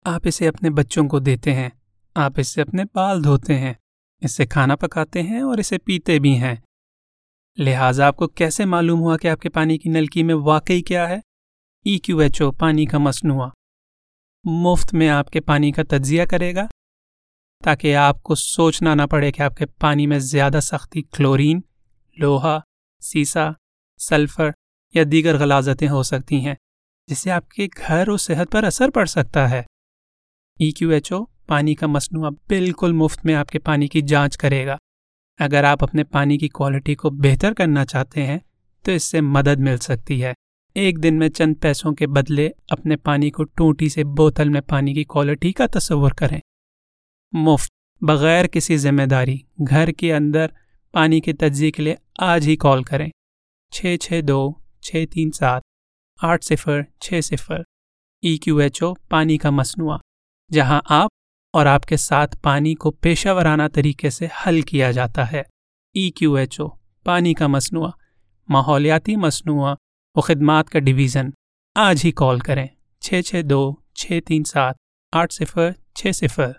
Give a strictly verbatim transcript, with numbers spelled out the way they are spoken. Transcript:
آپ اسے اپنے بچوں کو دیتے ہیں، آپ اس سے اپنے بال دھوتے ہیں، اس سے کھانا پکاتے ہیں اور اسے پیتے بھی ہیں۔ لہٰذا آپ کو کیسے معلوم ہوا کہ آپ کے پانی کی نلکی میں واقعی کیا ہے؟ ای کیو ایچ او پانی کا مصنوعہ مفت میں آپ کے پانی کا تجزیہ کرے گا تاکہ آپ کو سوچنا نہ پڑے کہ آپ کے پانی میں زیادہ سختی کلورین، لوہا، سیسا، سلفر یا دیگر غلاظتیں ہو سکتی ہیں جس سے آپ کے گھر اور صحت پر اثر پڑ سکتا ہے۔ ای کیو ایچ او پانی کا مصنوعہ بالکل مفت میں آپ کے پانی کی جانچ کرے گا۔ اگر آپ اپنے پانی کی کوالٹی کو بہتر کرنا چاہتے ہیں تو اس سے مدد مل سکتی ہے۔ ایک دن میں چند پیسوں کے بدلے اپنے پانی کو ٹوٹی سے بوتل میں پانی کی کوالٹی کا تصور کریں۔ مفت، بغیر کسی ذمہ داری، گھر کے اندر پانی کے تجزیے کے لیے آج ہی کال کریں۔ چھ چھ دو چھ تین سات آٹھ صفر چھ صفر ای کیو ایچ او پانی کا مصنوعہ، جہاں آپ اور آپ کے ساتھ پانی کو پیشہ ورانہ طریقے سے حل کیا جاتا ہے۔ ای کیو ایچ او پانی کا مصنوعہ، ماحولیاتی مصنوعہ و خدمات کا ڈویژن۔ آج ہی کال کریں چھ چھ دو چھ تین سات آٹھ صفر چھ صفر۔